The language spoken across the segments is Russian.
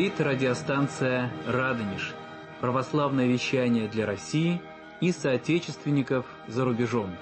Говорит радиостанция «Радонеж». Православное вещание для России и соотечественников за рубежом.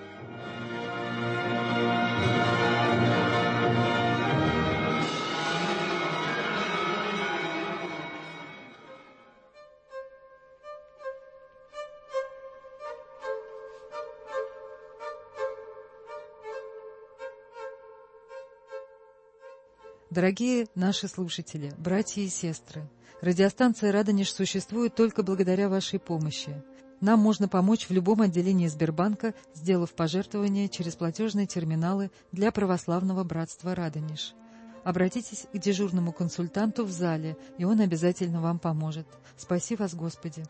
Дорогие наши слушатели, братья и сестры, радиостанция «Радонеж» существует только благодаря вашей помощи. Нам можно помочь в любом отделении Сбербанка, сделав пожертвования через платежные терминалы для православного братства «Радонеж». Обратитесь к дежурному консультанту в зале, и он обязательно вам поможет. Спаси вас, Господи!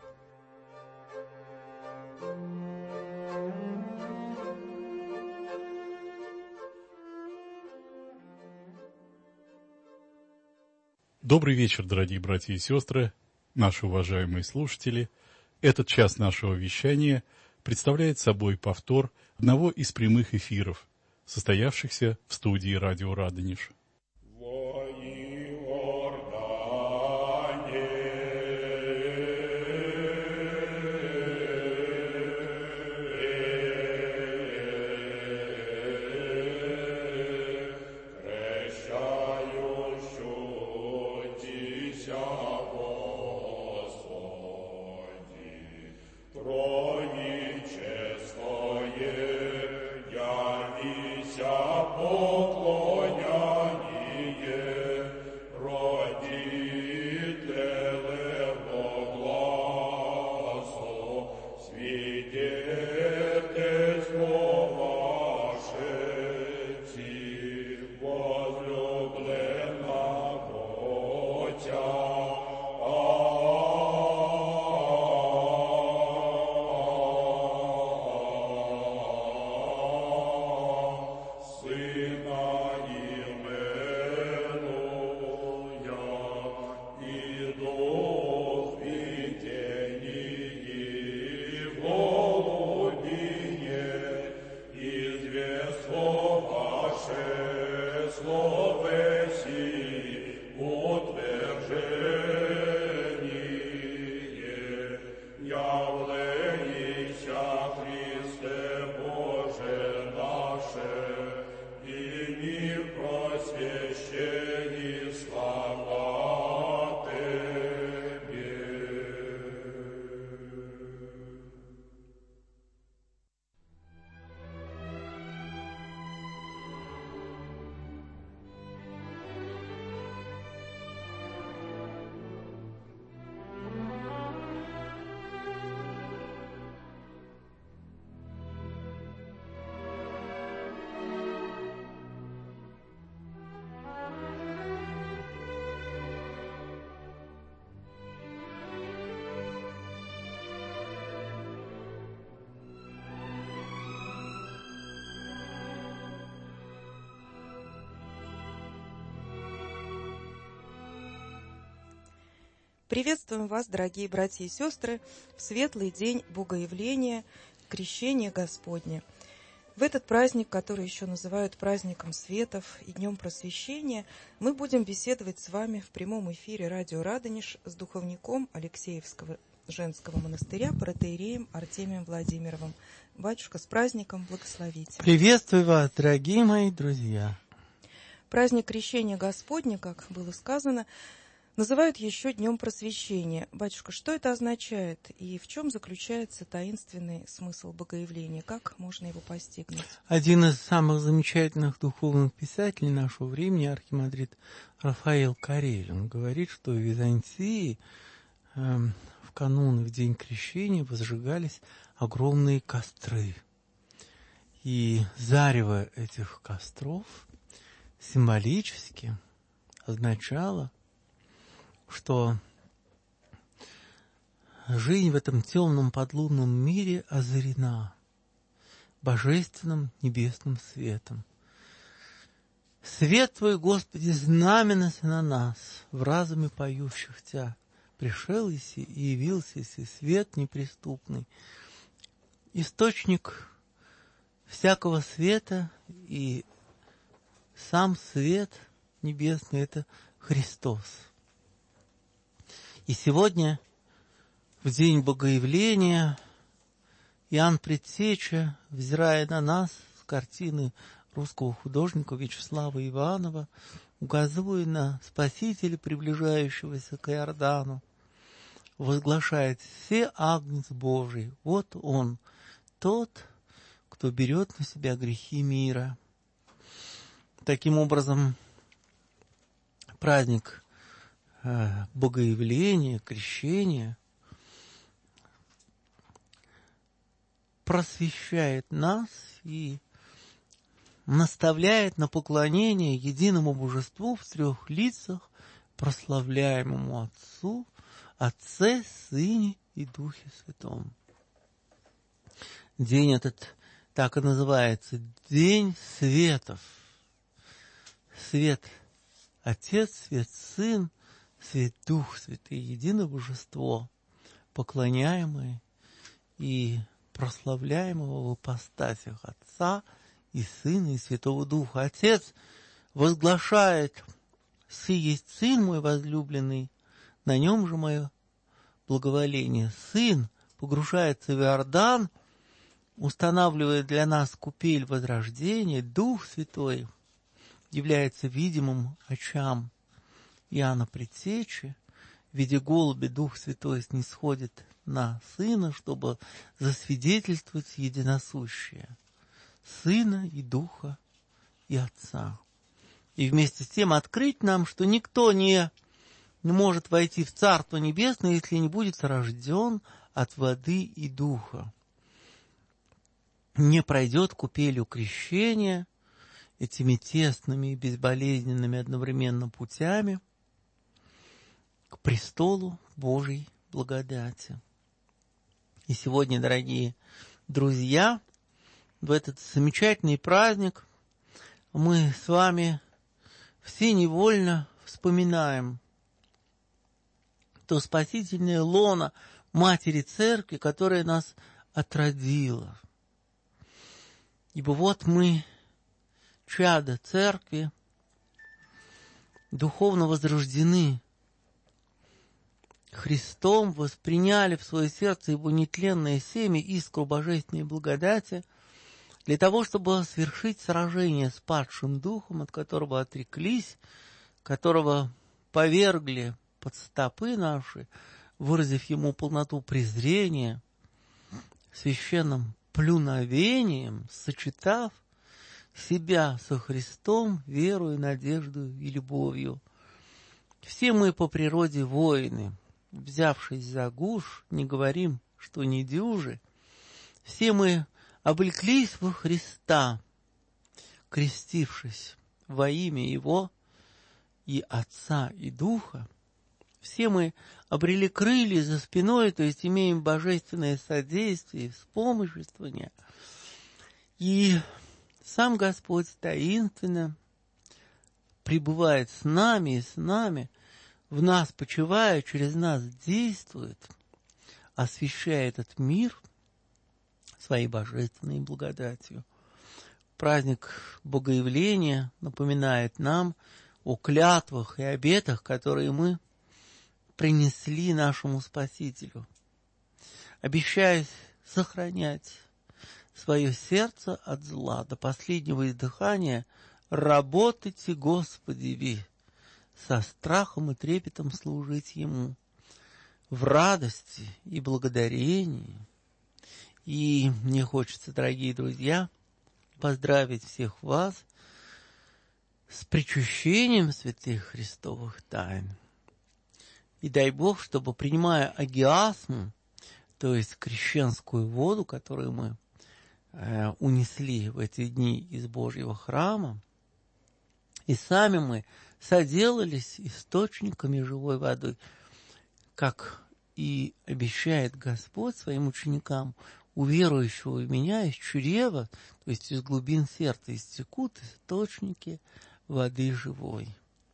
Добрый вечер, дорогие братья и сестры, наши уважаемые слушатели. Этот час нашего вещания представляет собой повтор одного из прямых эфиров, состоявшихся в студии радио «Радонеж». Приветствуем вас, дорогие братья и сестры, в светлый день Богоявления, Крещения Господня. В этот праздник, который еще называют праздником светов и Днем Просвещения, мы будем беседовать с вами в прямом эфире радио «Радонеж» с духовником Алексеевского женского монастыря протоиереем Артемием Владимировым. Батюшка, с праздником, благословите. Приветствую вас, дорогие мои друзья. Праздник Крещения Господня, как было сказано, называют еще Днем Просвещения. Батюшка, что это означает и в чем заключается таинственный смысл Богоявления? Как можно его постигнуть? Один из самых замечательных духовных писателей нашего времени, архимандрит Рафаэл Карель, он говорит, что в Византии в канун, в день Крещения возжигались огромные костры. И зарево этих костров символически означало, что жизнь в этом темном подлунном мире озарена божественным небесным светом. Свет Твой, Господи, знаменося на нас, в разуме поющих Тя. Пришел еси и явился еси свет неприступный, источник всякого света, и сам свет небесный — это Христос. И сегодня, в день Богоявления, Иоанн Предтеча, взирая на нас с картины русского художника Вячеслава Иванова, указывая на Спасителя, приближающегося к Иордану, возглашает: «Се агнец Божий, вот он, тот, кто берет на себя грехи мира». Таким образом, праздник Богоявления, Крещения просвещает нас и наставляет на поклонение единому божеству в трех лицах, прославляемому Отцу, Отце, Сыне и Духе Святом. День этот так и называется — День Светов. Свет Отец, Свет Сын, Свет Дух Святый, единое божество, поклоняемое и прославляемого в ипостасях Отца и Сына и Святого Духа. Отец возглашает: «Сый есть Сын мой возлюбленный, на нем же мое благоволение». Сын погружается в Иордан, устанавливая для нас купель возрождения. Дух Святой является видимым очам Иоанна Предтечи. В виде голубя Дух Святой снисходит на Сына, чтобы засвидетельствовать единосущее Сына и Духа и Отца. И вместе с тем открыть нам, что никто не может войти в Царство Небесное, если не будет рожден от воды и Духа. Не пройдет купелью крещения этими тесными и безболезненными одновременно путями к престолу Божьей благодати. И сегодня, дорогие друзья, в этот замечательный праздник мы с вами все невольно вспоминаем то спасительное лоно Матери Церкви, которая нас отродила. Ибо вот мы, чада Церкви, духовно возрождены Христом, восприняли в свое сердце Его нетленное семя, искру божественной благодати, для того, чтобы свершить сражение с падшим духом, от которого отреклись, которого повергли под стопы наши, выразив ему полноту презрения, священным плюновением, сочетав себя со Христом верою, надеждою и любовью. Все мы по природе воины, взявшись за гуж, не говорим, что не дюжи. Все мы облеклись во Христа, крестившись во имя Его и Отца и Духа. Все мы обрели крылья за спиной, то есть имеем божественное содействие, вспомоществование. И сам Господь таинственно пребывает с нами и с нами, в нас почивая, через нас действует, освящая этот мир своей божественной благодатью. Праздник Богоявления напоминает нам о клятвах и обетах, которые мы принесли нашему Спасителю, обещаясь сохранять свое сердце от зла до последнего издыхания. Работайте, Господи, ви, со страхом и трепетом служить Ему, в радости и благодарении. И мне хочется, дорогие друзья, поздравить всех вас с причащением святых Христовых тайн. И дай Бог, чтобы, принимая агиасму, то есть крещенскую воду, которую мы унесли в эти дни из Божьего храма, и сами мы соделались источниками живой воды, как и обещает Господь своим ученикам: у верующего в меня из чрева, то есть из глубин сердца, истекут источники воды живой.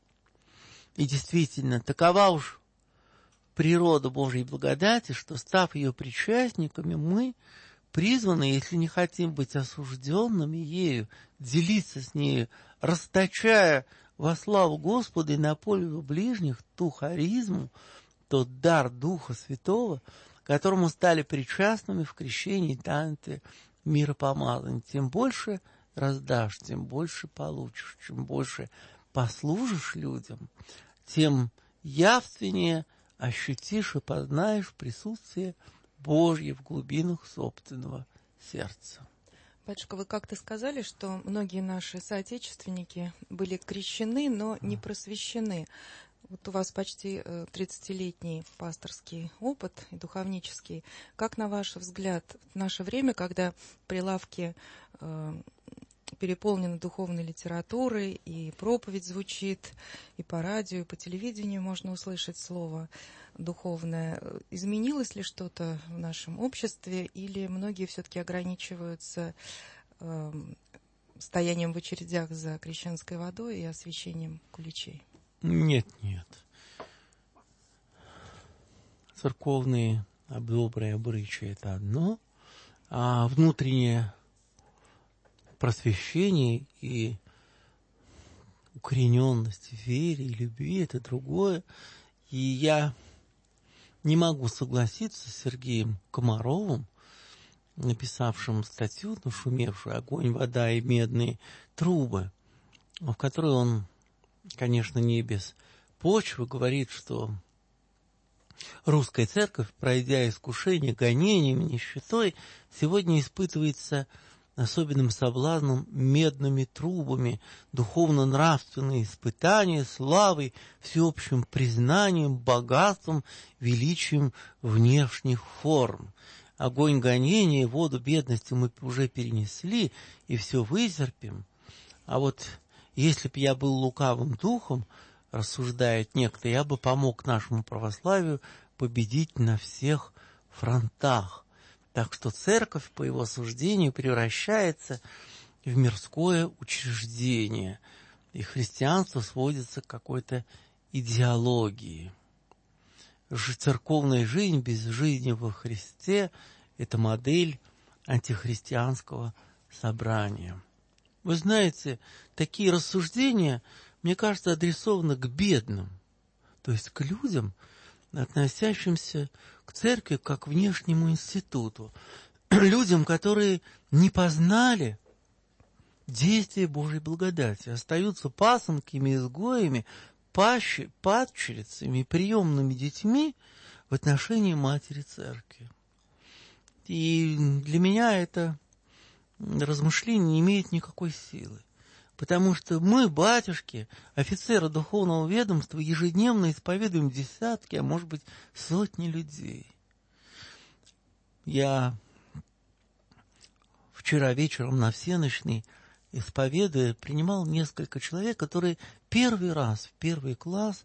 И действительно, такова уж природа Божьей благодати, что, став ее причастниками, мы призваны, если не хотим быть осужденными ею, делиться с нею, расточая во славу Господа и на пользу ближних ту харизму, тот дар Духа Святого, которому стали причастными в крещении и таинстве миропомазания. Тем больше раздашь, тем больше получишь, чем больше послужишь людям, тем явственнее ощутишь и познаешь присутствие Божье в глубинах собственного сердца. Батюшка, вы как-то сказали, что многие наши соотечественники были крещены, но не просвещены. Вот у вас почти 30-летний пасторский опыт и духовнический. Как, на ваш взгляд, в наше время, когда прилавки переполнены духовной литературой, и проповедь звучит, и по радио, и по телевидению можно услышать слово духовное, изменилось ли что-то в нашем обществе, или многие все-таки ограничиваются стоянием в очередях за крещенской водой и освящением куличей? Нет. Церковные добрые обычаи – это одно, а внутреннее просвещение и укорененность в вере и любви – это другое. И я не могу согласиться с Сергеем Комаровым, написавшим статью, нашумевшую «Огонь, вода и медные трубы», в которой он, конечно, не без почвы, говорит, что русская церковь, пройдя искушение гонениями, нищетой, сегодня испытывается особенным соблазном медными трубами, духовно-нравственные испытания, славой, всеобщим признанием, богатством, величием внешних форм. Огонь гонения, воду бедности мы уже перенесли и все вытерпим. А вот если б я был лукавым духом, рассуждает некто, я бы помог нашему православию победить на всех фронтах. Так что церковь, по его суждению, превращается в мирское учреждение, и христианство сводится к какой-то идеологии. Церковная жизнь без жизни во Христе – это модель антихристианского собрания. Вы знаете, такие рассуждения, мне кажется, адресованы к бедным, то есть к людям, относящимся к церкви как к внешнему институту, людям, которые не познали действия Божьей благодати, остаются пасынками, изгоями, падчерицами, приемными детьми в отношении Матери Церкви. И для меня это размышление не имеет никакой силы. Потому что мы, батюшки, офицеры духовного ведомства, ежедневно исповедуем десятки, а может быть сотни людей. Я вчера вечером на всенощной, исповедуя, принимал несколько человек, которые первый раз, в первый класс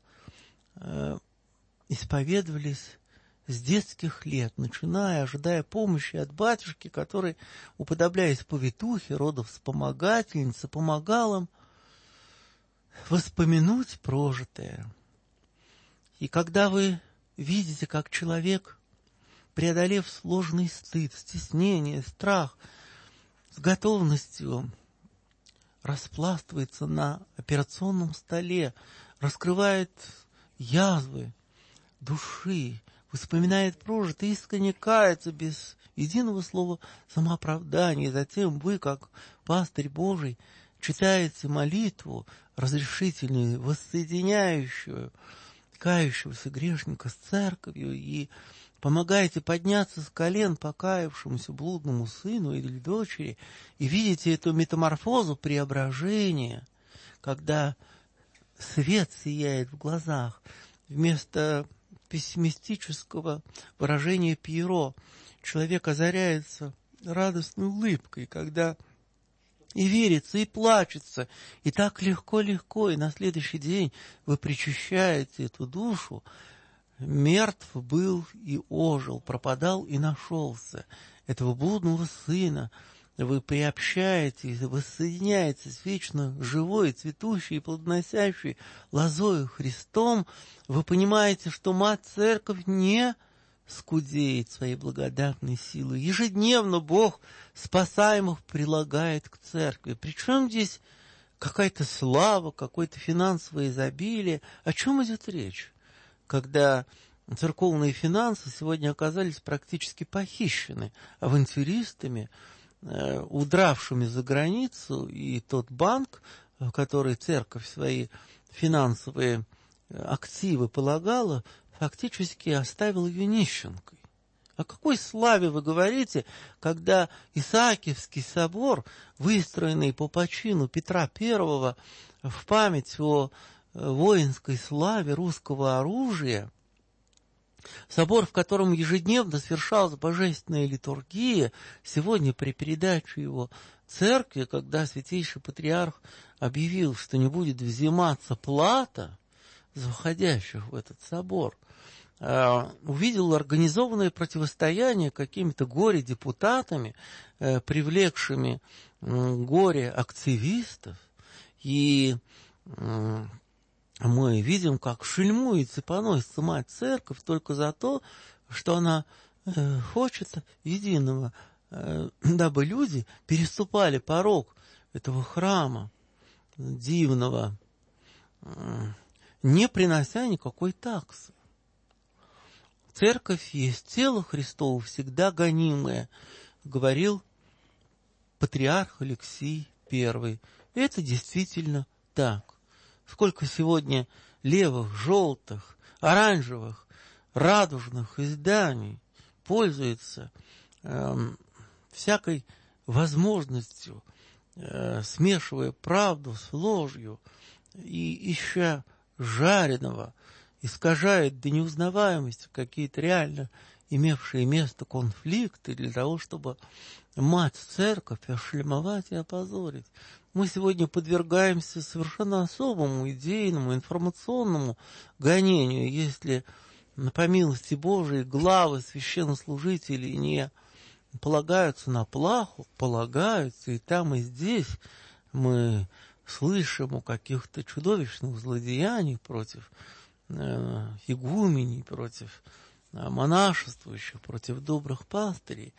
исповедовались с детских лет, начиная, ожидая помощи от батюшки, который, уподобляясь повитухе, родов вспомогательницы, помогал им воспомянуть прожитое. И когда вы видите, как человек, преодолев сложный стыд, стеснение, страх, с готовностью распластывается на операционном столе, раскрывает язвы души, вспоминает прожитое, искренне кается без единого слова самооправдания. Затем вы, как пастырь Божий, читаете молитву разрешительную, воссоединяющую кающегося грешника с церковью и помогаете подняться с колен покаявшемуся блудному сыну или дочери, и видите эту метаморфозу преображения, когда свет сияет в глазах, вместо пессимистического выражения Пьеро человек озаряется радостной улыбкой, когда и верится, и плачется, и так легко-легко, и на следующий день вы причащаете эту душу. Мертв был и ожил, пропадал и нашелся. Этого блудного сына вы приобщаете, воссоединяете с вечно живой, цветущей и плодоносящей лозою Христом. Вы понимаете, что Мать Церковь не скудеет своей благодатной силой. Ежедневно Бог спасаемых прилагает к Церкви. Причем здесь какая-то слава, какое-то финансовое изобилие. О чем идет речь? Когда церковные финансы сегодня оказались практически похищены авантюристами, удравшими за границу, и тот банк, в который церковь свои финансовые активы полагала, фактически оставил ее нищенкой. О какой славе вы говорите, когда Исаакиевский собор, выстроенный по почину Петра I в память о воинской славе русского оружия, собор, в котором ежедневно совершалась божественная литургия, сегодня при передаче его церкви, когда святейший патриарх объявил, что не будет взиматься плата за входящих в этот собор, увидел организованное противостояние какими-то горе-депутатами, привлекшими горе-активистов, и мы видим, как шельмуется и поносится мать церковь только за то, что она хочет единого, дабы люди переступали порог этого храма дивного, не принося никакой таксы. Церковь есть тело Христово, всегда гонимое, говорил патриарх Алексий I. Это действительно так. Сколько сегодня левых, желтых, оранжевых, радужных изданий пользуется всякой возможностью, смешивая правду с ложью и ища жареного, искажает до неузнаваемости какие-то реально имевшие место конфликты для того, чтобы мать церковь ошлемовать и опозорить. Мы сегодня подвергаемся совершенно особому идейному, информационному гонению, если, по милости Божией, главы священнослужителей не полагаются на плаху, полагаются и там, и здесь. Мы слышим о каких-то чудовищных злодеяниях против игуменей, против монашествующих, против добрых пастырей.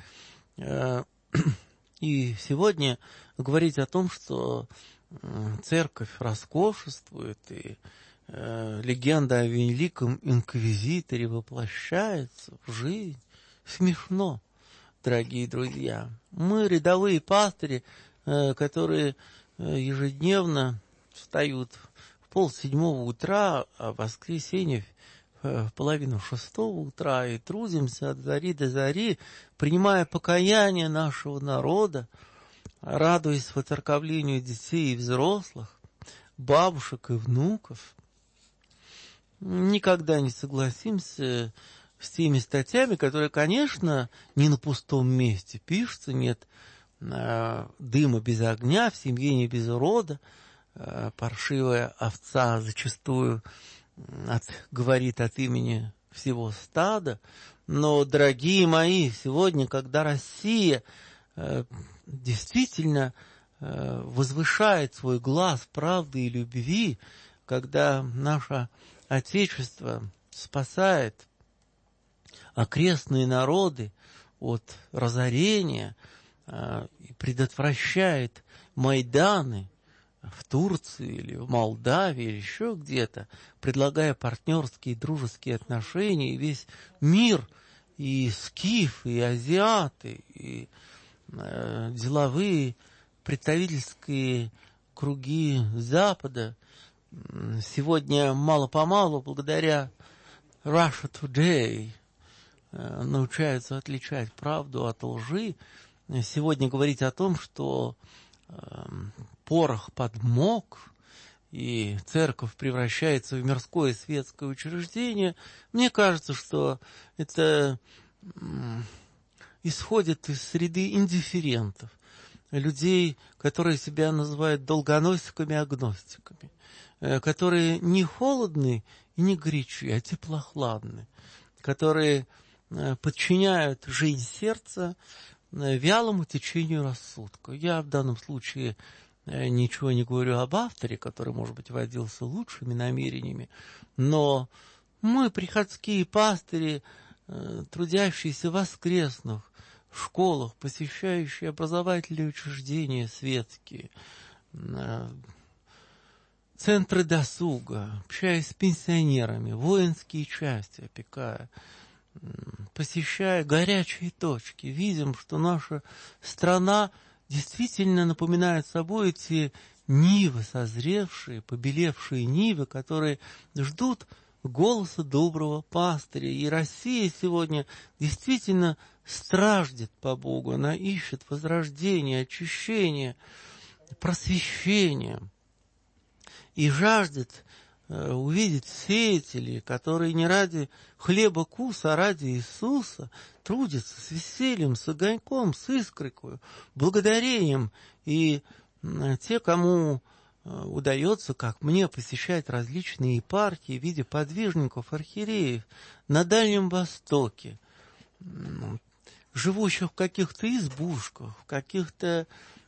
И сегодня говорить о том, что церковь роскошествует, и легенда о великом инквизиторе воплощается в жизнь, смешно, дорогие друзья. Мы рядовые пастыри, которые ежедневно встают в 5:30 утра, а в воскресенье в 5:30 утра и трудимся от зари до зари, принимая покаяние нашего народа, радуясь воцерковлению детей и взрослых, бабушек и внуков. Никогда не согласимся с теми статьями, которые, конечно, не на пустом месте пишутся, нет дыма без огня, в семье не без урода, паршивая овца зачастую говорит от имени всего стада. Но, дорогие мои, сегодня, когда Россия действительно возвышает свой глас правды и любви, когда наше Отечество спасает окрестные народы от разорения и предотвращает Майданы в Турции или в Молдавии или еще где-то, предлагая партнерские и дружеские отношения, и весь мир, и скифы, и азиаты, и деловые представительские круги Запада сегодня мало-помалу, благодаря Russia Today, научаются отличать правду от лжи. Сегодня говорить о том, что порох подмок, и церковь превращается в мирское светское учреждение, мне кажется, что это исходит из среды индифферентов, людей, которые себя называют долгоносиками-агностиками, которые не холодны и не горячи, а теплохладны, которые подчиняют жизнь сердца вялому течению рассудка. Я в данном случае ничего не говорю об авторе, который, может быть, водился лучшими намерениями, но мы, приходские пастыри, трудящиеся в воскресных школах, посещающие образовательные учреждения светские, центры досуга, общаясь с пенсионерами, воинские части опекая, посещая горячие точки, видим, что наша страна действительно напоминает собой эти нивы созревшие, побелевшие нивы, которые ждут голоса доброго пастыря. И Россия сегодня действительно страждет по Богу, она ищет возрождения, очищения, просвещения и жаждет увидеть сеятелей, которые не ради хлеба куса, а ради Иисуса трудятся с весельем, с огоньком, с искрой, благодарением. И те, кому удается, как мне, посещать различные епархии в виде подвижников, архиереев на Дальнем Востоке, живущих в каких-то избушках, в каких-то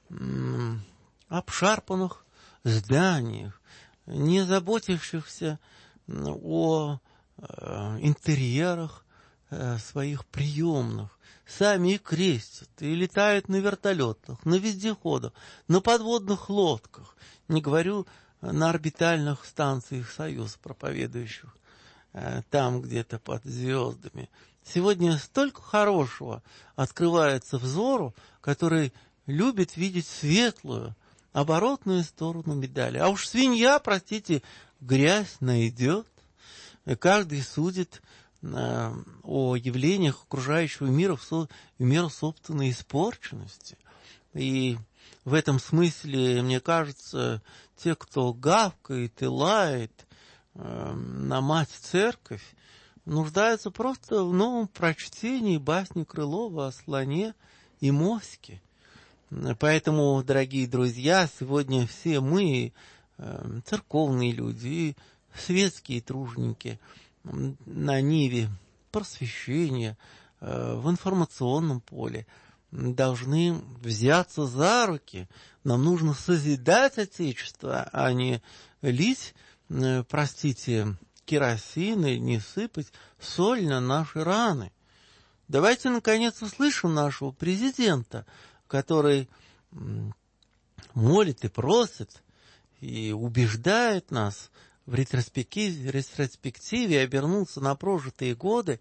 обшарпанных зданиях, не заботившихся о интерьерах своих приемных, сами и крестят, и летают на вертолетах, на вездеходах, на подводных лодках, не говорю на орбитальных станциях Союза проповедующих, там где-то под звездами. Сегодня столько хорошего открывается взору, который любит видеть светлую, оборотную сторону медали. А уж свинья, простите, грязь найдет. И каждый судит о явлениях окружающего мира в меру собственной испорченности. И в этом смысле, мне кажется, те, кто гавкает и лает на мать церковь, нуждаются просто в новом прочтении басни Крылова о слоне и моське. Поэтому, дорогие друзья, сегодня все мы, церковные люди, светские труженики, на ниве просвещения, в информационном поле, должны взяться за руки. Нам нужно созидать Отечество, а не лить, простите, керосин и не сыпать соль на наши раны. Давайте, наконец, услышим нашего президента, который молит и просит, и убеждает нас в ретроспективе обернуться на прожитые годы,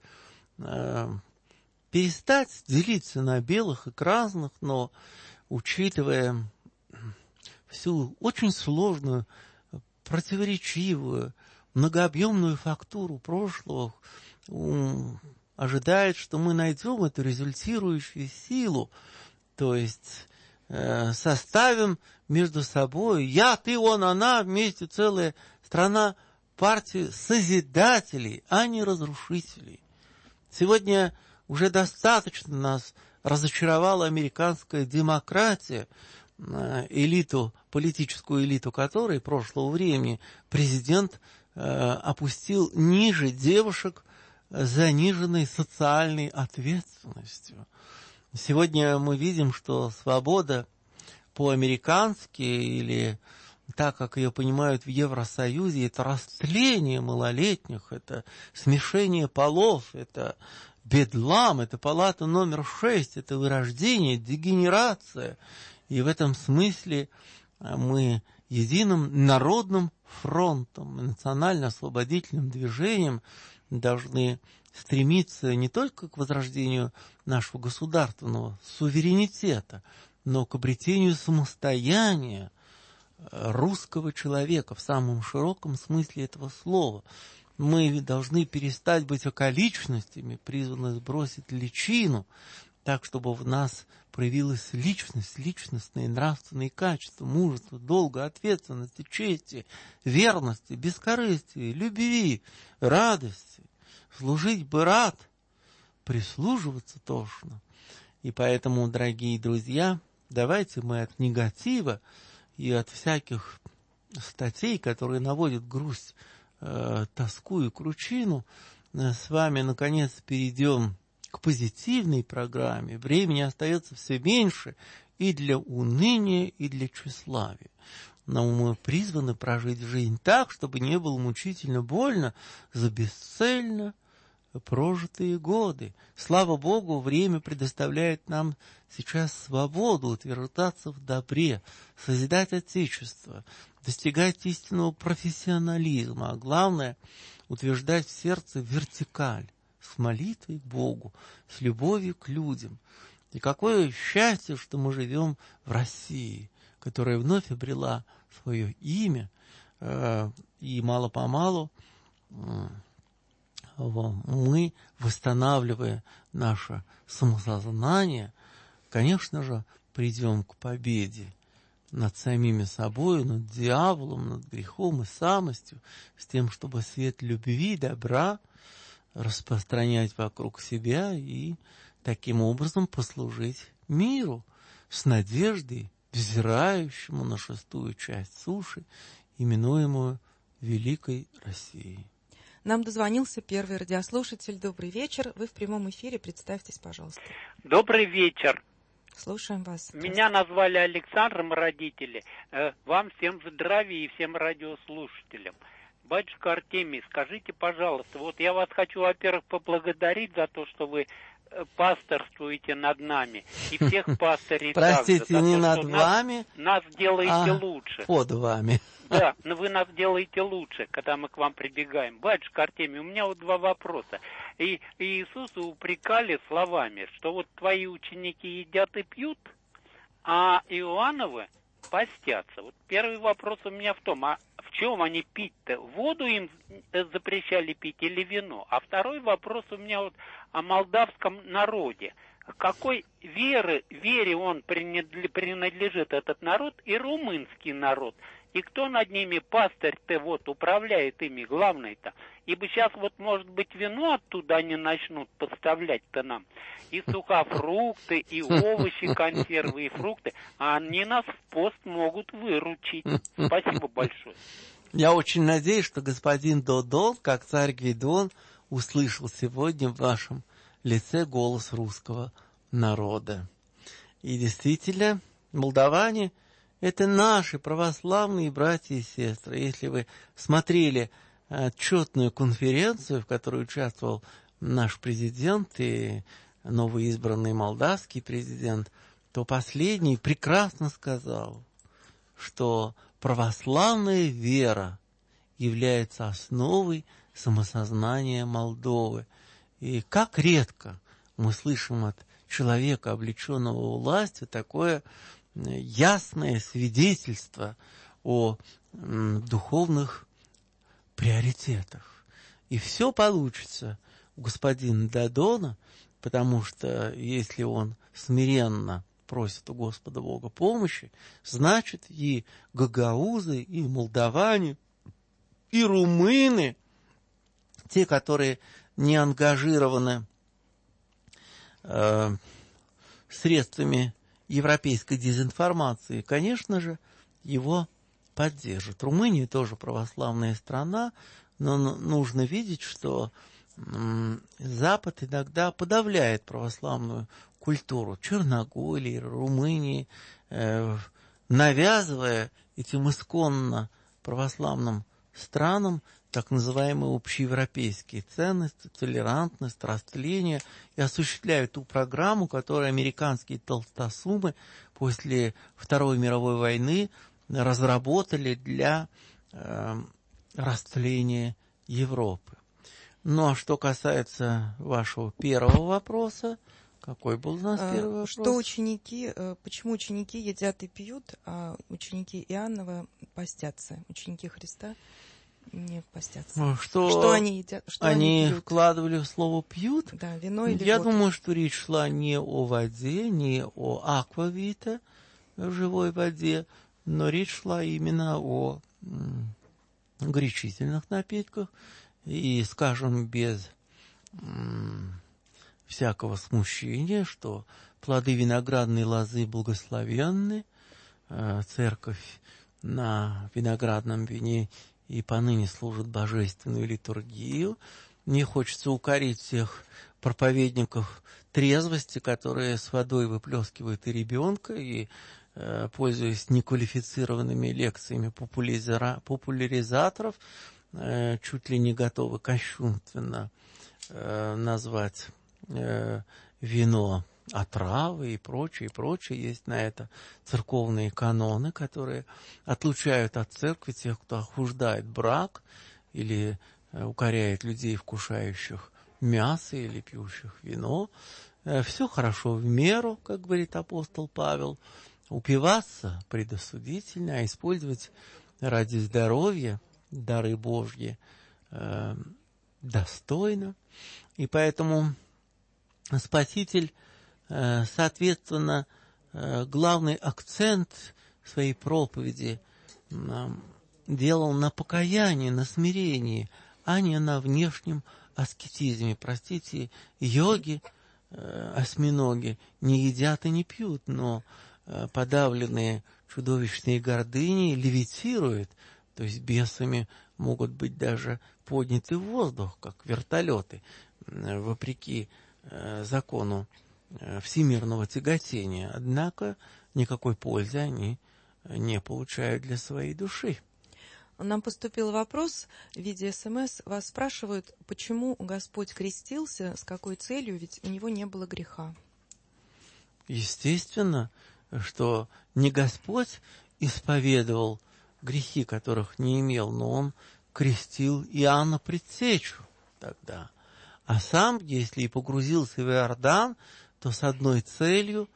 перестать делиться на белых и красных, но учитывая всю очень сложную, противоречивую, многообъемную фактуру прошлого, ожидает, что мы найдем эту результирующую силу, то есть составим между собой я, ты, он, она, вместе целая страна, партии созидателей, а не разрушителей. Сегодня уже достаточно нас разочаровала американская демократия, политическую элиту которой прошлого времени президент опустил ниже девушек с заниженной социальной ответственностью. Сегодня мы видим, что свобода по-американски, или так, как ее понимают в Евросоюзе, это растление малолетних, это смешение полов, это бедлам, это палата номер 6, это вырождение, дегенерация. И в этом смысле мы единым народным фронтом, национально-освободительным движением должны стремиться не только к возрождению нашего государственного суверенитета, но к обретению самостояния русского человека в самом широком смысле этого слова. Мы должны перестать быть околичностями, призваны сбросить личину, так, чтобы в нас проявилась личность, личностные нравственные качества, мужество, долга, ответственности, чести, верности, бескорыстия, любви, радости. Служить бы рад, прислуживаться тошно. И поэтому, дорогие друзья, давайте мы от негатива и от всяких статей, которые наводят грусть, тоску и кручину, с вами, наконец, перейдем к позитивной программе. Времени остается все меньше и для уныния, и для тщеславия. Но мы призваны прожить жизнь так, чтобы не было мучительно больно за бесцельно прожитые годы. Слава Богу, время предоставляет нам сейчас свободу утверждаться в добре, созидать Отечество, достигать истинного профессионализма, а главное – утверждать в сердце вертикаль, с молитвой к Богу, с любовью к людям. И какое счастье, что мы живем в России, которая вновь обрела свое имя, и мало-помалу мы, восстанавливая наше самосознание, конечно же, придем к победе над самими собой, над дьяволом, над грехом и самостью, с тем, чтобы свет любви, добра распространять вокруг себя и таким образом послужить миру с надеждой, взирающему на шестую часть суши, именуемую Великой Россией. Нам дозвонился первый радиослушатель. Добрый вечер. Вы в прямом эфире. Представьтесь, пожалуйста. Добрый вечер. Слушаем вас. Меня назвали Александром родители. Вам всем здравия и всем радиослушателям. Батюшка Артемий, скажите, пожалуйста, вот я вас хочу, во-первых, поблагодарить за то, что вы пасторствуете над нами. И всех пастырей также. Простите, не над вами, нас делаете лучше. Под вами. Да, но вы нас делаете лучше, когда мы к вам прибегаем. Батюшка Артемий, у меня вот два вопроса. И Иисуса упрекали словами, что вот твои ученики едят и пьют, а Иоанновы постятся. Вот первый вопрос у меня в том, а в чем они пить-то? Воду им запрещали пить или вино? А второй вопрос у меня вот о молдавском народе. Какой вере он принадлежит, этот народ, и румынский народ? И кто над ними, пастырь-то, вот, управляет ими, главный-то? Ибо сейчас вот, может быть, вино оттуда они начнут поставлять-то нам. И сухофрукты, и овощи, консервы, и фрукты. А они нас в пост могут выручить. Спасибо большое. Я очень надеюсь, что господин Додон, как царь Гвидон, услышал сегодня в вашем лице голос русского народа. И действительно, молдаване – это наши православные братья и сестры. Если вы смотрели отчетную конференцию, в которой участвовал наш президент и новоизбранный молдавский президент, то последний прекрасно сказал, что православная вера является основой самосознания Молдовы. И как редко мы слышим от человека, облеченного властью, такое ясное свидетельство о духовных приоритетах. И все получится у господина Додона, потому что если он смиренно просит у Господа Бога помощи, значит и гагаузы, и молдаване, и румыны, те, которые не ангажированы средствами европейской дезинформации, конечно же, его поддержит. Румыния тоже православная страна, но нужно видеть, что Запад иногда подавляет православную культуру Черногории, Румынии, навязывая этим исконно православным странам так называемые общеевропейские ценности, толерантность, растление, и осуществляют ту программу, которую американские толстосумы после Второй мировой войны разработали для растления Европы. Ну, а что касается вашего первого вопроса, какой был у нас первый вопрос? Что почему ученики едят и пьют, а ученики Иоаннова постятся? Ученики Христа не постятся. Что они едят? Что они пьют? вкладывали в слово «пьют»? Да, вино или Я воду? думаю, что речь шла не о воде, не о аквавита, живой воде, но речь шла именно о горячительных напитках. И, скажем, без всякого смущения, что плоды виноградной лозы благословенны, церковь на виноградном вине и поныне служит божественную литургию. Мне хочется укорить всех проповедников трезвости, которые с водой выплескивают и ребенка, и, пользуясь неквалифицированными лекциями популяризаторов, чуть ли не готовы кощунственно назвать вино отравы и прочее, прочее. Есть на это церковные каноны, которые отлучают от церкви тех, кто охуждает брак или укоряет людей, вкушающих мясо или пьющих вино. Все хорошо в меру, как говорит апостол Павел. Упиваться предосудительно, а использовать ради здоровья дары Божьи достойно. И поэтому Спаситель, соответственно, главный акцент своей проповеди делал на покаянии, на смирении, а не на внешнем аскетизме. Простите, йоги, осьминоги не едят и не пьют, но подавленные чудовищные гордыней левитируют, то есть бесами могут быть даже подняты в воздух, как вертолеты, вопреки закону всемирного тяготения. Однако никакой пользы они не получают для своей души. Нам поступил вопрос в виде СМС. Вас спрашивают, почему Господь крестился, с какой целью, ведь у него не было греха. Естественно, что не Господь исповедовал грехи, которых не имел, но он крестил Иоанна Предтечу тогда. А сам, если и погрузился в Иордан, то с одной целью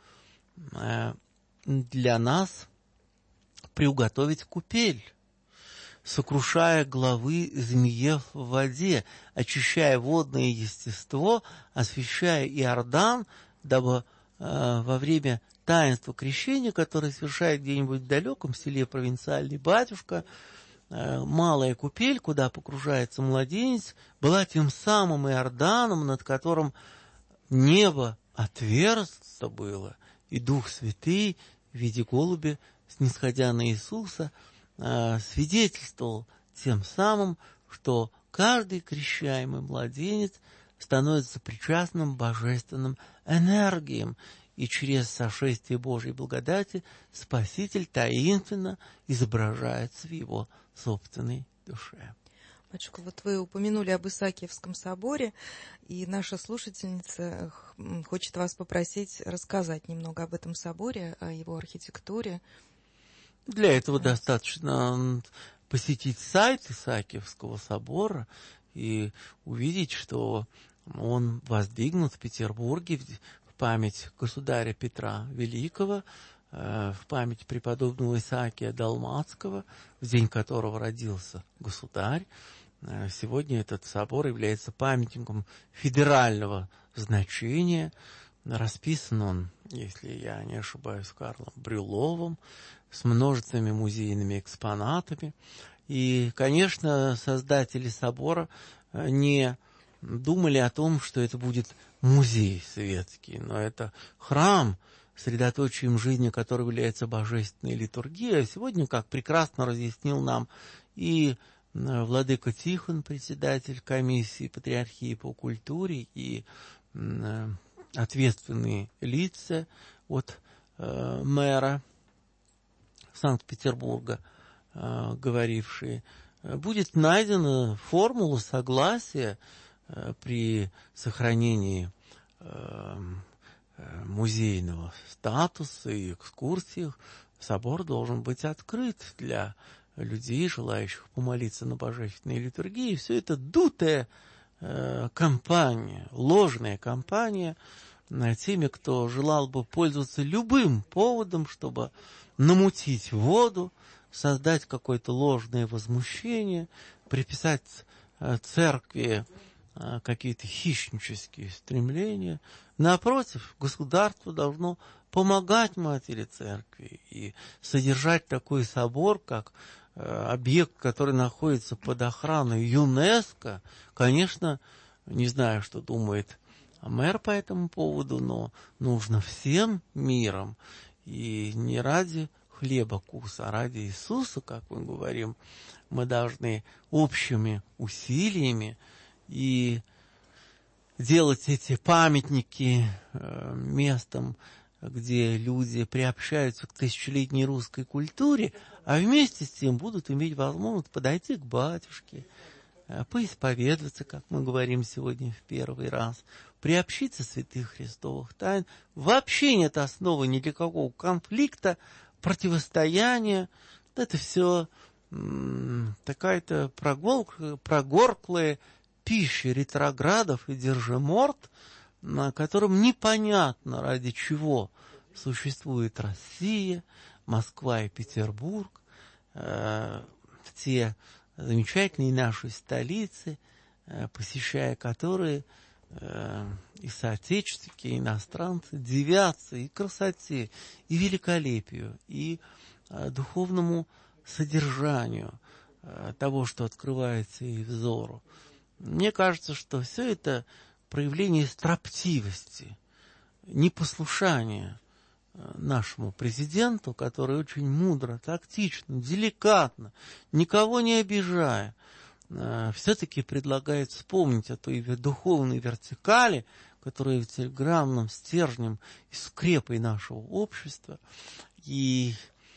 для нас приуготовить купель, сокрушая главы змеев в воде, очищая водное естество, освящая Иордан, дабы во время таинства крещения, которое совершает где-нибудь в далеком селе провинциальный батюшка, малая купель, куда погружается младенец, была тем самым Иорданом, над которым небо отверзто было, и Дух Святый в виде голубя, снисходя на Иисуса, свидетельствовал тем самым, что каждый крещаемый младенец становится причастным божественным энергиям, и через сошествие Божьей благодати Спаситель таинственно изображается в его собственной душе. Батюшка, вот вы упомянули об Исаакиевском соборе, и наша слушательница хочет вас попросить рассказать немного об этом соборе, о его архитектуре. Для этого достаточно посетить сайт Исаакиевского собора и увидеть, что он воздвигнут в Петербурге в память государя Петра Великого, в память преподобного Исаакия Далматского, в день которого родился государь. Сегодня этот собор является памятником федерального значения. Расписан он, если я не ошибаюсь, Карлом Брюловым, с множественными музейными экспонатами. И, конечно, создатели собора не думали о том, что это будет музей светский, но это храм, средоточием жизни которого является божественная литургия. Сегодня, как прекрасно разъяснил нам и владыка Тихон, председатель комиссии Патриархии по культуре, и ответственные лица от мэра Санкт-Петербурга, говорившие, будет найдена формула согласия при сохранении музейного статуса и экскурсиях. Собор должен быть открыт для людей, желающих помолиться на божественной литургии. Все это дутая кампания, ложная кампания теми, кто желал бы пользоваться любым поводом, чтобы намутить воду, создать какое-то ложное возмущение, приписать церкви какие-то хищнические стремления. Напротив, государство должно помогать матери церкви и содержать такой собор, как объект, который находится под охраной ЮНЕСКО. Конечно, не знаю, что думает мэр по этому поводу, но нужно всем миром, и не ради хлеба-куса, а ради Иисуса, как мы говорим, мы должны общими усилиями и делать эти памятники местом, где люди приобщаются к тысячелетней русской культуре, а вместе с тем будут иметь возможность подойти к батюшке, поисповедаться, как мы говорим сегодня в первый раз, приобщиться святых христовых тайн. Вообще нет основы ни для какого конфликта, противостояния. Это все такая-то прогорклая пища ретроградов и держиморд, на котором непонятно, ради чего существует Россия, Москва и Петербург, те замечательные наши столицы, посещая которые и соотечественники, и иностранцы дивятся и красоте, и великолепию, и духовному содержанию того, что открывается и взору. Мне кажется, что все это проявление строптивости, непослушания нашему президенту, который очень мудро, тактично, деликатно, никого не обижая, все-таки предлагает вспомнить о той духовной вертикали, которая является телеграммным стержнем и скрепой нашего общества. И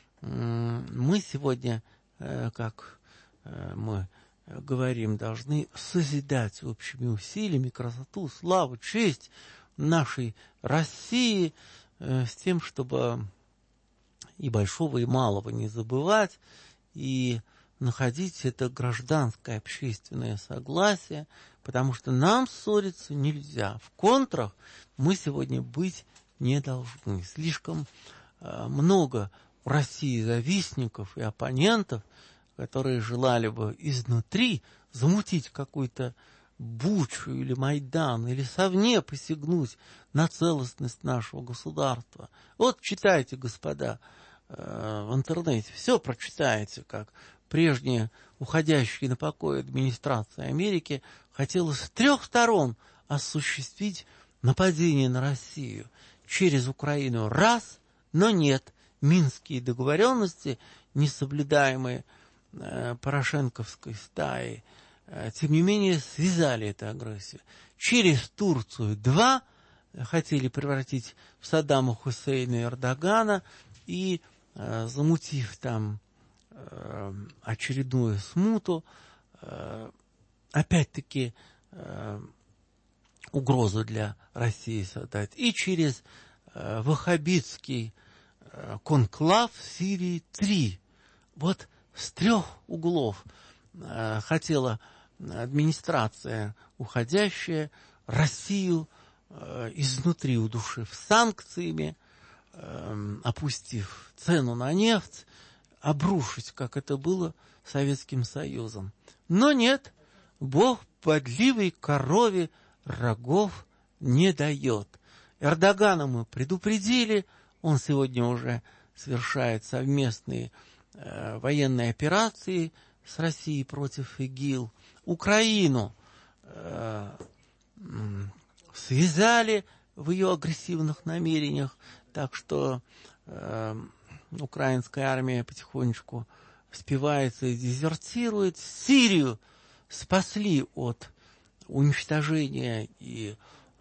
мы сегодня, как мы говорим, должны созидать общими усилиями красоту, славу, честь нашей России, с тем, чтобы и большого, и малого не забывать, и находить это гражданское общественное согласие, потому что нам ссориться нельзя. В контрах мы сегодня быть не должны. Слишком много в России завистников и оппонентов, которые желали бы изнутри замутить какую-то Бучу или Майдан, или совне посягнуть на целостность нашего государства. Вот читайте, господа, в интернете, все прочитаете, как прежняя уходящая на покой администрация Америки хотела с 3 сторон осуществить нападение на Россию. Через Украину раз, но нет. Минские договоренности, несоблюдаемые порошенковской стаей, тем не менее, связали эту агрессию. Через Турцию 2 хотели превратить в Саддама Хусейна и Эрдогана, и, замутив там очередную смуту, опять-таки угрозу для России создать. И через ваххабитский конклав Сирии 3. Вот с 3 углов хотела администрация уходящая Россию изнутри удушив санкциями, опустив цену на нефть, обрушить, как это было Советским Союзом. Но нет, Бог подливой корове рогов не дает. Эрдогана мы предупредили, он сегодня уже совершает совместные военные операции с Россией против ИГИЛ. Украину связали в ее агрессивных намерениях, так что украинская армия потихонечку спивается и дезертирует. Сирию спасли от уничтожения и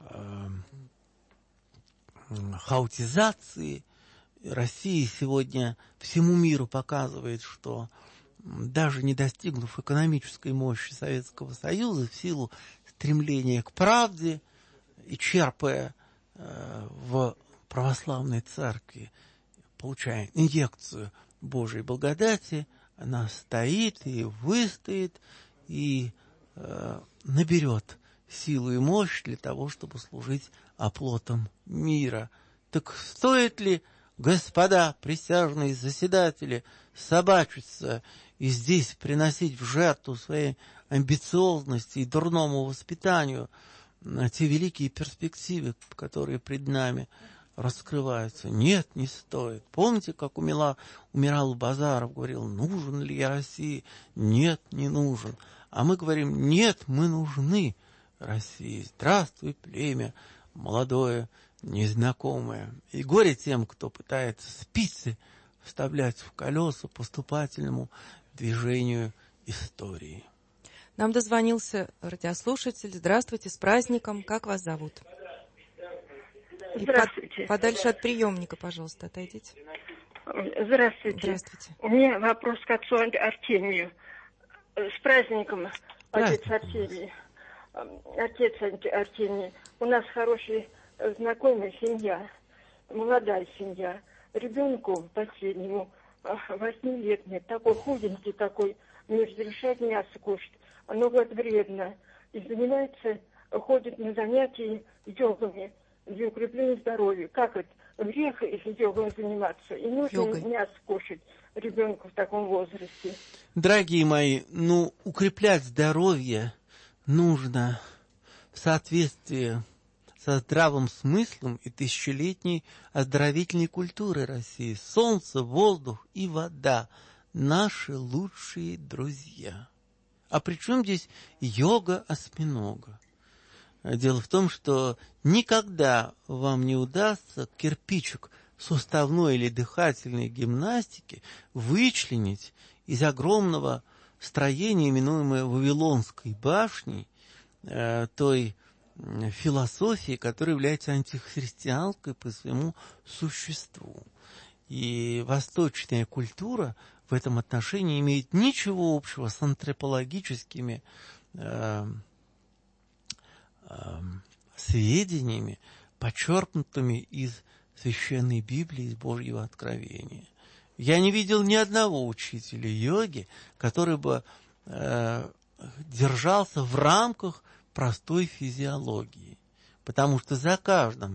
хаотизации. Россия сегодня всему миру показывает, что даже не достигнув экономической мощи Советского Союза, в силу стремления к правде и черпая в православной церкви, получая инъекцию Божьей благодати, она стоит и выстоит, и наберет силу и мощь для того, чтобы служить оплотом мира. Так стоит ли, господа присяжные заседатели, собачиться и здесь приносить в жертву своей амбициозности и дурному воспитанию те великие перспективы, которые пред нами раскрываются? Нет, не стоит. Помните, как умирал Базаров, говорил, нужен ли я России? Нет, не нужен. А мы говорим, нет, мы нужны России. Здравствуй, племя молодое, незнакомое. И горе тем, кто пытается спицы вставлять в колеса поступательному движению истории. Нам дозвонился радиослушатель. Здравствуйте, с праздником. Как вас зовут? Здравствуйте. Подальше от приемника, пожалуйста, отойдите. Здравствуйте. Здравствуйте. У меня вопрос к отцу Артемию. С праздником. отец Артемий. Отец Артемий, у нас хорошая знакомая семья, молодая семья. Ребенку последнему 8 лет нет, такой худенький такой, не разрешает мясо кушать. Оно вот вредно. И занимается, ходит на занятия йогами для укрепления здоровья. Как это? Грех, если йогой заниматься. И нужно мясо кушать ребенку в таком возрасте. Дорогие мои, укреплять здоровье нужно в соответствии со здравым смыслом и тысячелетней оздоровительной культурой России. Солнце, воздух и вода – наши лучшие друзья. А при чем здесь йога-осьминога? Дело в том, что никогда вам не удастся кирпичик суставной или дыхательной гимнастики вычленить из огромного строения, именуемое Вавилонской башней, той философии, которая является антихристианской по своему существу. И восточная культура в этом отношении не имеет ничего общего с антропологическими сведениями, подчеркнутыми из Священной Библии, из Божьего откровения. Я не видел ни одного учителя йоги, который бы держался в рамках простой физиологии, потому что за каждым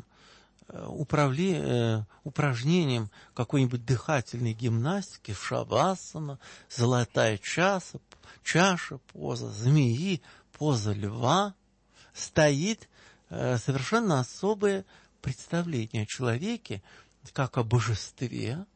упражнением какой-нибудь дыхательной гимнастики, шавасана, золотая чаша, поза змеи, поза льва, стоит совершенно особое представление о человеке, как о божестве,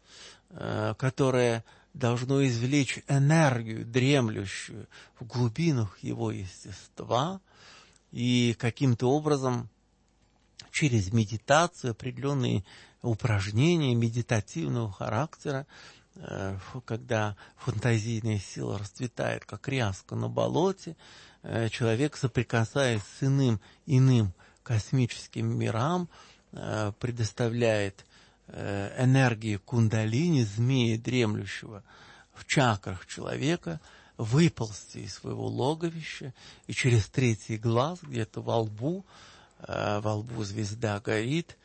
которое должно извлечь энергию, дремлющую в глубинах его естества, и каким-то образом через медитацию, определенные упражнения медитативного характера, когда фантазийная сила расцветает, как ряска на болоте, человек, соприкасаясь с иным космическим мирам, предоставляет энергии кундалини, змеи, дремлющего в чакрах человека, выползти из своего логовища и через третий глаз, где-то во лбу звезда горит,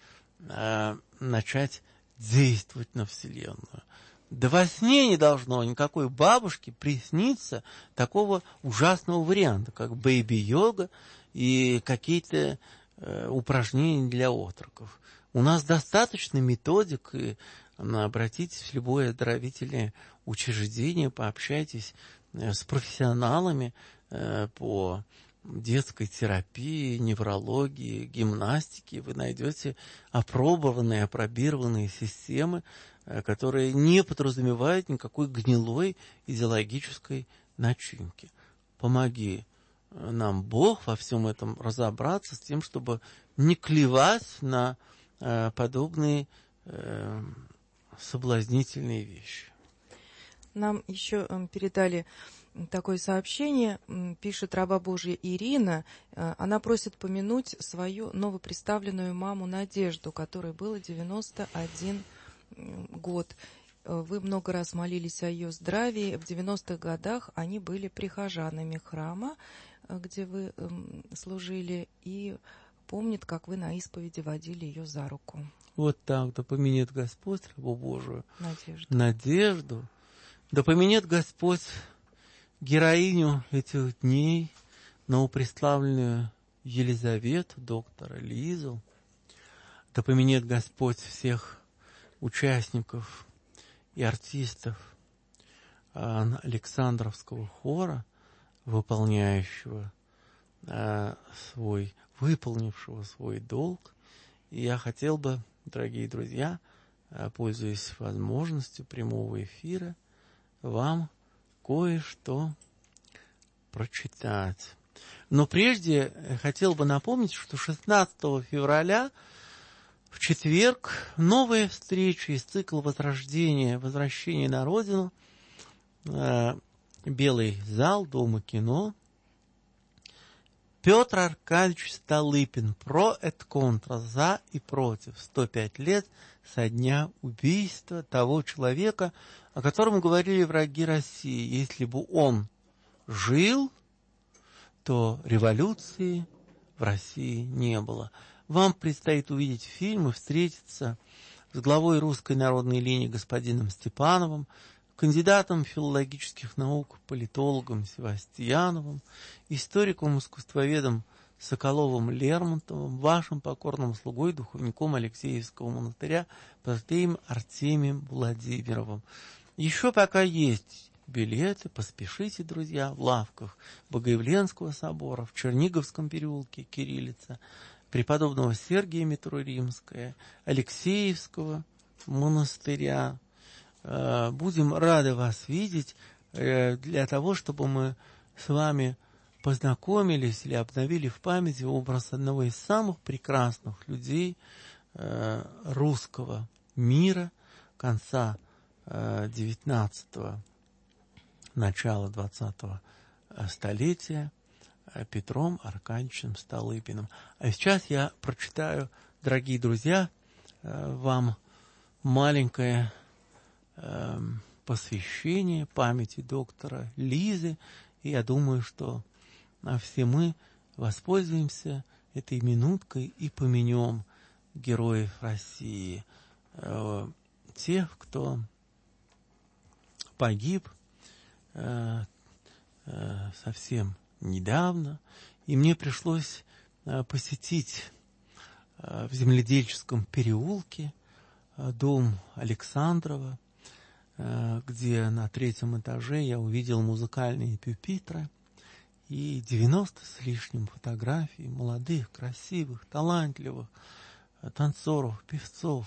начать действовать на Вселенную. Да во сне не должно никакой бабушке присниться такого ужасного варианта, как бэйби-йога и какие-то упражнения для отроков. У нас достаточно методик, и обратитесь в любое оздоровительное учреждение, пообщайтесь с профессионалами по детской терапии, неврологии, гимнастике. Вы найдете опробованные, апробированные системы, которые не подразумевают никакой гнилой идеологической начинки. Помоги нам Бог во всем этом разобраться с тем, чтобы не клевать на подобные соблазнительные вещи. Нам еще передали такое сообщение, пишет раба Божья Ирина. Она просит помянуть свою новоприставленную маму Надежду, которой было 91 год. Вы много раз молились о ее здравии. В 90-х годах они были прихожанами храма, где вы служили, и помнит, как вы на исповеди водили ее за руку. Вот так, да поменет Господь рабу Божию Надежду, да поменет Господь героиню этих дней, новоприставленную Елизавету, доктора Лизу, да поменет Господь всех участников и артистов Александровского хора, выполнившего свой долг. И я хотел бы, дорогие друзья, пользуясь возможностью прямого эфира, вам кое-что прочитать. Но прежде хотел бы напомнить, что 16 февраля в четверг новая встреча из цикла «Возвращение на родину», Белый зал Дома кино. Петр Аркадьевич Столыпин, про et контра, за и против, 105 лет со дня убийства того человека, о котором говорили враги России. Если бы он жил, то революции в России не было. Вам предстоит увидеть фильм и встретиться с главой Русской народной линии господином Степановым, кандидатом филологических наук, политологом Севастьяновым, историком-искусствоведом Соколовым-Лермонтовым, вашим покорным слугой, духовником Алексеевского монастыря протоиереем Артемием Владимировым. Еще пока есть билеты, поспешите, друзья, в лавках Богоявленского собора, в Черниговском переулке Кириллица, преподобного Сергия Митроримская, Алексеевского монастыря. Будем рады вас видеть для того, чтобы мы с вами познакомились или обновили в памяти образ одного из самых прекрасных людей русского мира конца XIX, начала XX столетия, Петром Аркадьевичем Столыпиным. А сейчас я прочитаю, дорогие друзья, вам маленькое посвящение памяти доктора Лизы. И я думаю, что все мы воспользуемся этой минуткой и помянем героев России. Тех, кто погиб совсем недавно. И мне пришлось посетить в Земледельческом переулке дом Александрова, где на 3-м этаже я увидел музыкальные пюпитры и 90 с лишним фотографий молодых, красивых, талантливых танцоров, певцов,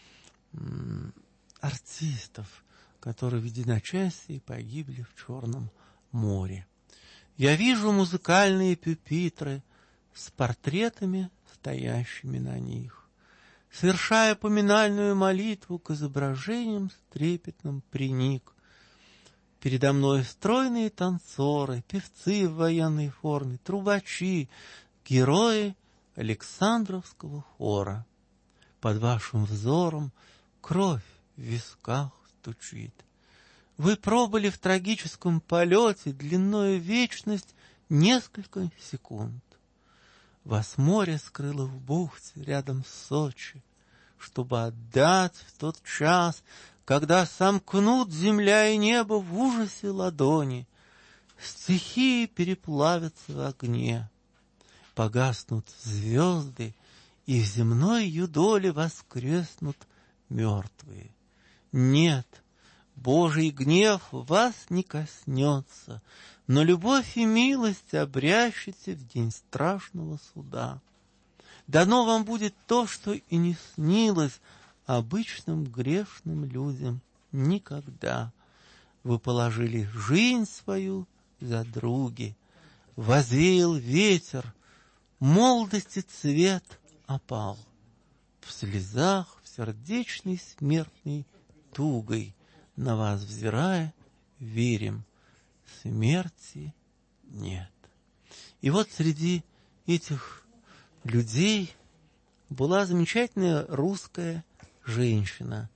артистов, которые в единочасье погибли в Черном море. Я вижу музыкальные пюпитры с портретами, стоящими на них. Совершая поминальную молитву к изображениям, с трепетным приник. Передо мной стройные танцоры, певцы в военной форме, трубачи, герои Александровского хора. Под вашим взором кровь в висках стучит. Вы пробыли в трагическом полете длиною вечность несколько секунд. Вас море скрыло в бухте рядом с Сочи, чтобы отдать в тот час, когда сомкнут земля и небо в ужасе ладони, стихии переплавятся в огне, погаснут звезды, и в земной юдоле воскреснут мертвые. Нет, Божий гнев вас не коснется, но любовь и милость обрящите в день страшного суда. Дано вам будет то, что и не снилось обычным грешным людям никогда. Вы положили жизнь свою за други, возвеял ветер, молодости цвет опал. В слезах, в сердечной смертной тугой, на вас взирая, верим, смерти нет. И вот среди этих людей была замечательная русская женщина,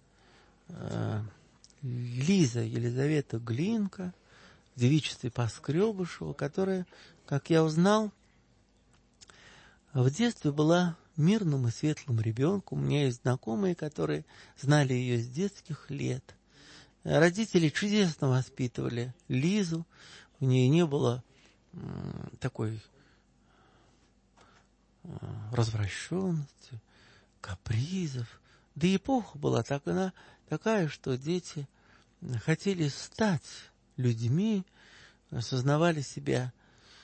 Лиза Елизавета Глинка, в девичестве Поскребышева, которая, как я узнал, в детстве была мирным и светлым ребенком. У меня есть знакомые, которые знали ее с детских лет. Родители чудесно воспитывали Лизу, у нее не было такой развращенности, капризов. Да и эпоха была такая, что дети хотели стать людьми, осознавали себя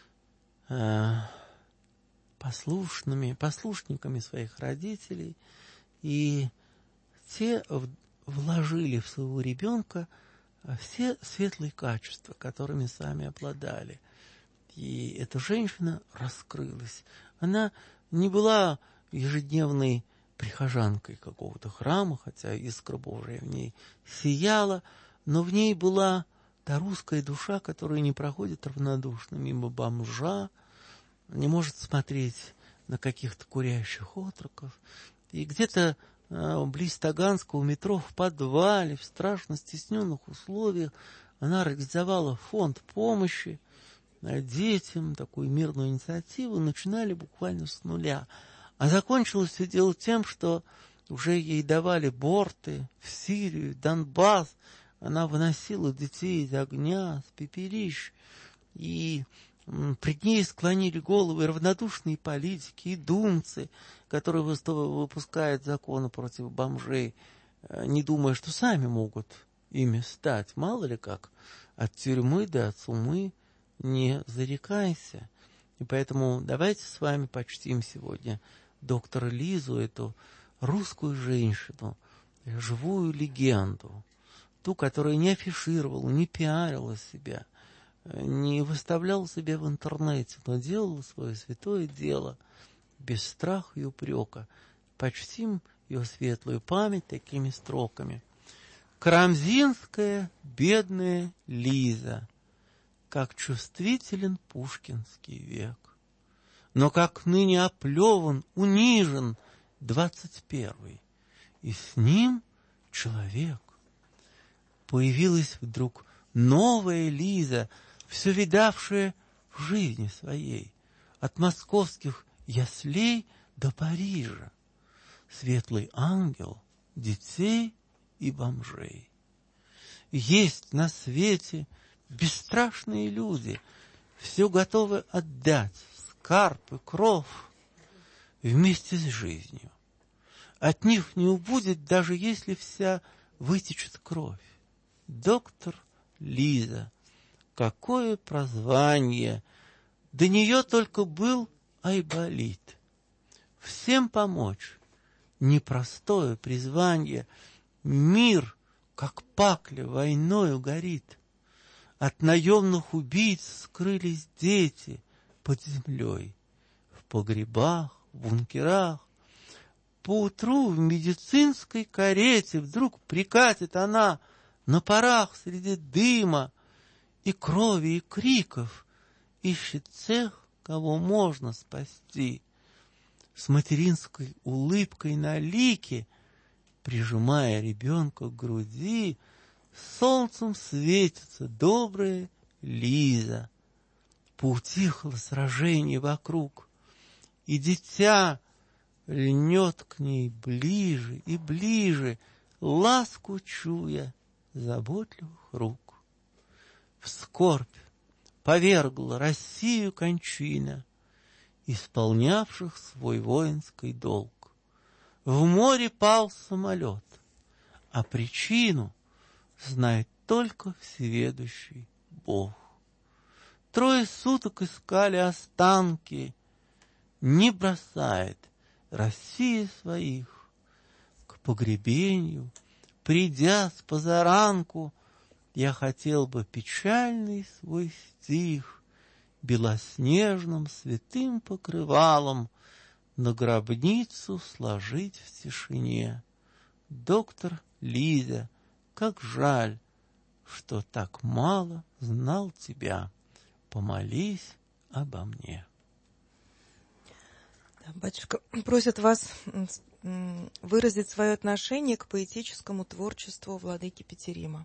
послушниками своих родителей, и те вложили в своего ребенка все светлые качества, которыми сами обладали. И эта женщина раскрылась. Она не была ежедневной прихожанкой какого-то храма, хотя искра Божия в ней сияла, но в ней была та русская душа, которая не проходит равнодушно мимо бомжа, не может смотреть на каких-то курящих отроков. И где-то близ Таганского метро в подвале, в страшно стесненных условиях, она организовала фонд помощи детям такую мирную инициативу, начинали буквально с нуля. А закончилось все дело тем, что уже ей давали борты в Сирию, Донбасс. Она выносила детей из огня, с пепелищ. И пред ней склонили головы и равнодушные политики, и думцы, которые выпускают законы против бомжей, не думая, что сами могут ими стать. Мало ли как, от тюрьмы до сумы не зарекайся. И поэтому давайте с вами почтим сегодня доктора Лизу, эту русскую женщину, живую легенду, ту, которая не афишировала, не пиарила себя, не выставляла себя в интернете, но делала свое святое дело без страха и упрека. Почтим ее светлую память такими строками. Карамзинская бедная Лиза, как чувствителен пушкинский век, но как ныне оплеван, унижен 21-й, и с ним человек. Появилась вдруг новая Лиза, все видавшая в жизни своей, от московских яслей до Парижа, светлый ангел детей и бомжей. Есть на свете бесстрашные люди, все готовы отдать, скарб и кров, вместе с жизнью. От них не убудет, даже если вся вытечет кровь. Доктор Лиза, какое прозвание! До нее только был Айболит. Всем помочь — непростое призвание. Мир, как пакля, войною горит. От наемных убийц скрылись дети под землей, в погребах, в бункерах. Поутру в медицинской карете вдруг прикатит она на парах среди дыма и крови, и криков, ищет тех, кого можно спасти. С материнской улыбкой на лике, прижимая ребенка к груди, солнцем светится добрая Лиза. Поутихло сражение вокруг, и дитя льнет к ней ближе и ближе, ласку чуя заботливых рук. В скорбь повергла Россию кончина исполнявших свой воинский долг. В море пал самолет, а причину знает только всеведущий Бог. 3 суток искали останки, не бросает Россия своих. К погребению, придя с позаранку, я хотел бы печальный свой стих белоснежным святым покрывалом на гробницу сложить в тишине. Доктор Лиза, как жаль, что так мало знал тебя. Помолись обо мне. Батюшка просит вас выразить свое отношение к поэтическому творчеству владыки Петерима.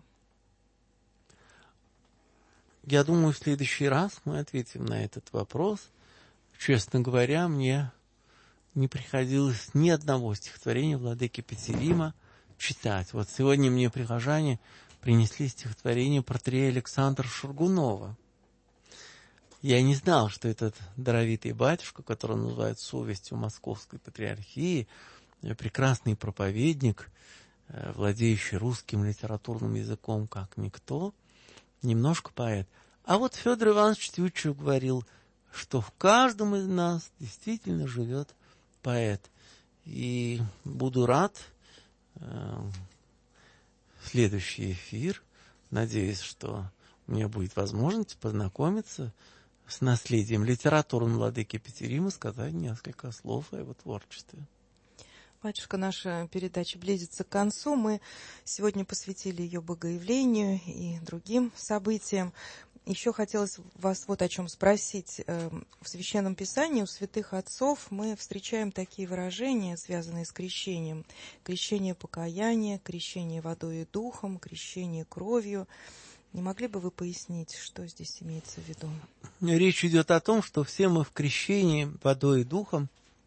Я думаю, в следующий раз мы ответим на этот вопрос. Честно говоря, мне не приходилось ни одного стихотворения владыки Петерима читать. Вот сегодня мне прихожане принесли стихотворение протоиерея Александра Шургунова. Я не знал, что этот даровитый батюшка, которого называют совестью Московской патриархии, прекрасный проповедник, владеющий русским литературным языком как никто, немножко поэт. А вот Федор Иванович Тютчев говорил, что в каждом из нас действительно живет поэт. И буду рад следующий эфир. Надеюсь, что у меня будет возможность познакомиться с наследием литературы владыки Петерима, сказать несколько слов о его творчестве. Батюшка, наша передача близится к концу. Мы сегодня посвятили ее богоявлению и другим событиям. Еще хотелось вас вот о чем спросить. В Священном Писании у святых отцов мы встречаем такие выражения, связанные с крещением. Крещение покаяния, крещение водой и духом, крещение кровью. Не могли бы вы пояснить, что здесь имеется в виду? Речь идет о том, что все мы в крещении водой и духом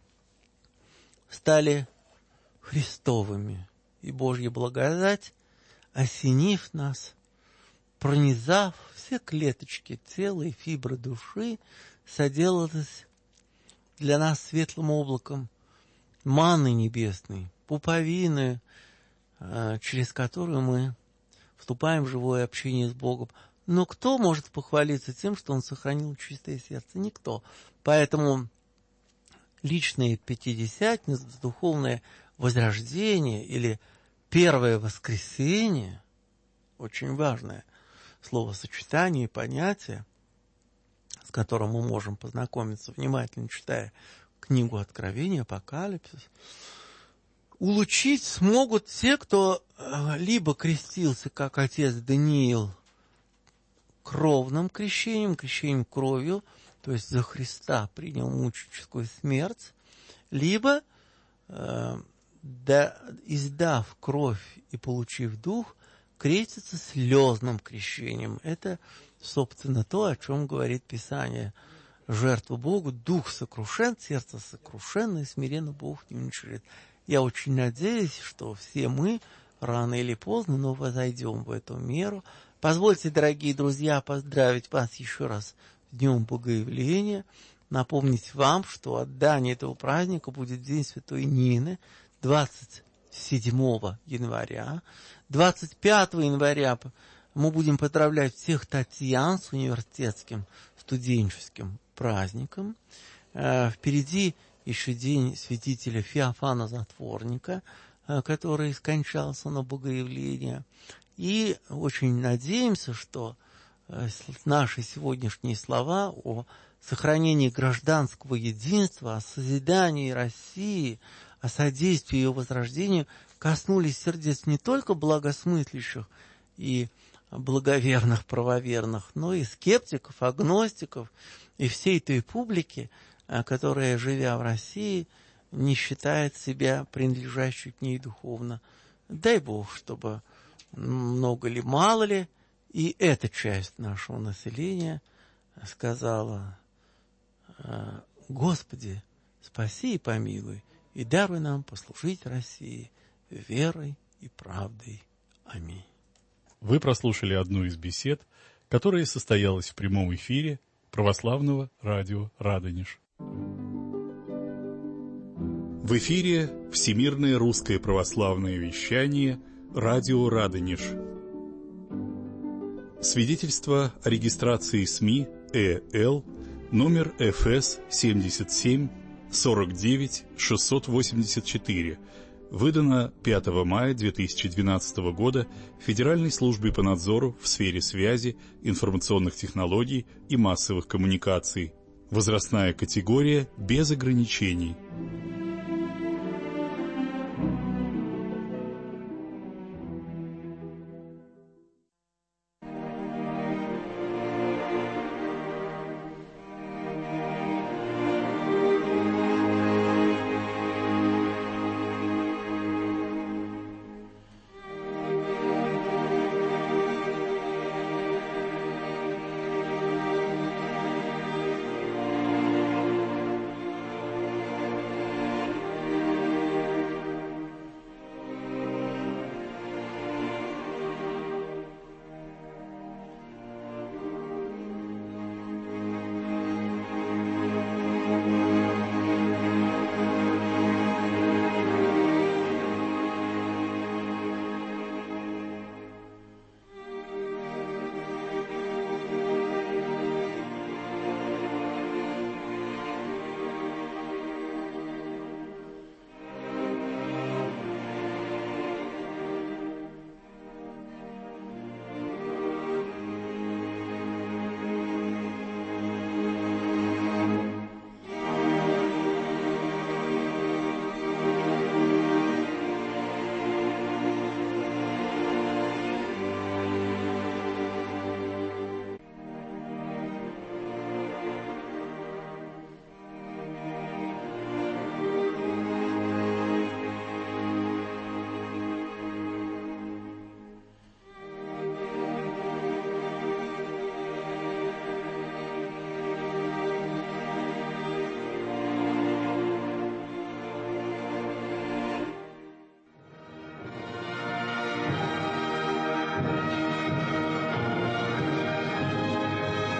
стали Христовыми, и Божья благодать, осенив нас, пронизав все клеточки тела и фибры души, соделалась для нас светлым облаком манны небесной, пуповины, через которую мы вступаем в живое общение с Богом. Но кто может похвалиться тем, что он сохранил чистое сердце? Никто. Поэтому личное пятидесятница, духовное возрождение или первое воскресение, очень важное словосочетание и понятие, с которым мы можем познакомиться, внимательно читая книгу Откровения, Апокалипсис, улучшить смогут те, кто либо крестился, как отец Даниил, кровным крещением, крещением кровью, то есть за Христа принял мученическую смерть, либо, издав кровь и получив дух, крестится слезным крещением. Это, собственно, то, о чем говорит Писание. Жертва Богу, дух сокрушен, сердце сокрушенно, и смиренно Бог не уничижит. Я очень надеюсь, что все мы рано или поздно, но возойдем в эту меру. Позвольте, дорогие друзья, поздравить вас еще раз с Днем Богоявления, напомнить вам, что отдание этого праздника будет День Святой Нины, 27 января. 25 января мы будем поздравлять всех Татьян с университетским студенческим праздником. Впереди еще день святителя Феофана Затворника, который скончался на Богоявление. И очень надеемся, что наши сегодняшние слова о сохранении гражданского единства, о созидании России, о содействии ее возрождению коснулись сердец не только благосмыслящих и благоверных, правоверных, но и скептиков, агностиков и всей той публики, которая, живя в России, не считает себя принадлежащей к ней духовно. Дай Бог, чтобы много ли, мало ли, и эта часть нашего населения сказала: Господи, спаси и помилуй, и даруй нам послужить России верой и правдой. Аминь. Вы прослушали одну из бесед, которая состоялась в прямом эфире православного радио «Радонеж». В эфире Всемирное русское православное вещание «Радио Радонеж». Свидетельство о регистрации СМИ ЭЛ номер ФС 77 49 684, выдано 5 мая 2012 года Федеральной службой по надзору в сфере связи, информационных технологий и массовых коммуникаций. Возрастная категория без ограничений.